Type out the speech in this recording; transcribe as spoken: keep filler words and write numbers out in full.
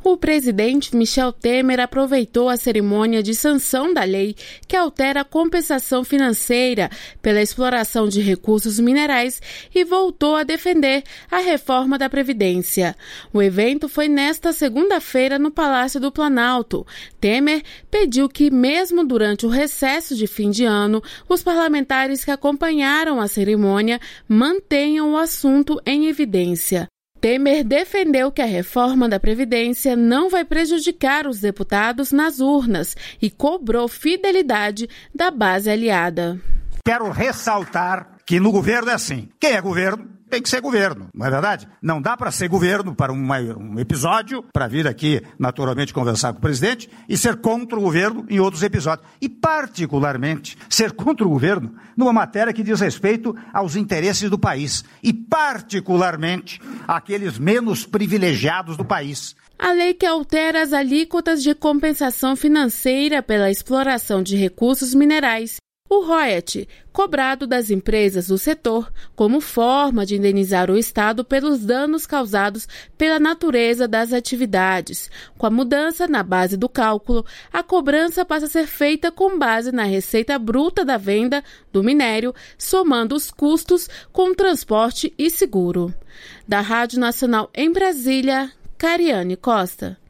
O presidente Michel Temer aproveitou a cerimônia de sanção da lei que altera a compensação financeira pela exploração de recursos minerais e voltou a defender a reforma da Previdência. O evento foi nesta segunda-feira no Palácio do Planalto. Temer pediu que, mesmo durante o recesso de fim de ano, os parlamentares que acompanharam a cerimônia mantenham o assunto em evidência. Temer defendeu que a reforma da Previdência não vai prejudicar os deputados nas urnas e cobrou fidelidade da base aliada. Quero ressaltar que no governo é assim. Quem é governo tem que ser governo, não é verdade? Não dá para ser governo para uma, um episódio, para vir aqui naturalmente conversar com o presidente e ser contra o governo em outros episódios. E particularmente ser contra o governo numa matéria que diz respeito aos interesses do país e particularmente aqueles menos privilegiados do país. A lei que altera as alíquotas de compensação financeira pela exploração de recursos minerais, o royalty, cobrado das empresas do setor como forma de indenizar o Estado pelos danos causados pela natureza das atividades. Com a mudança na base do cálculo, a cobrança passa a ser feita com base na receita bruta da venda do minério, somando os custos com transporte e seguro. Da Rádio Nacional em Brasília, Cariane Costa.